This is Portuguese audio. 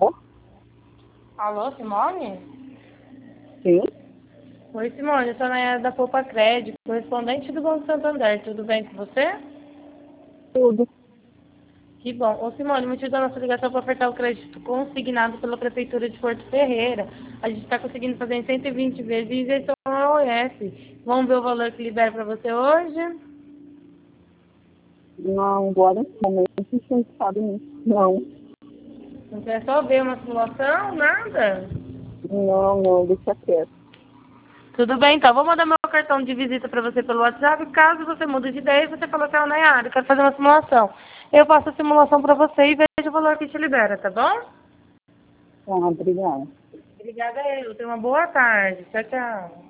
Alô, Simone? Sim, Oi, Simone, eu sou a Nayara da Poupa Crédito, correspondente do Banco Santander. Tudo bem com você? tudo. Que bom. Ô, Simone, o motivo da nossa ligação para ofertar o crédito consignado pela Prefeitura de Porto Ferreira. A gente está conseguindo fazer em 120 vezes e isenção ao OS. Vamos ver o valor que libera para você hoje? Não, agora no momento não tinha estado nisso. Não, Não quer só ver uma simulação? Nada? não, deixa quieto. Tudo bem, então. Vou mandar meu cartão de visita para você pelo WhatsApp. Caso você mude de ideia, você fala assim, Nayara, eu quero fazer uma simulação. Eu faço a simulação para você e vejo o valor que te libera, tá bom? Tá, obrigada. Obrigada, eu. Tenha uma boa tarde. Tchau, tchau.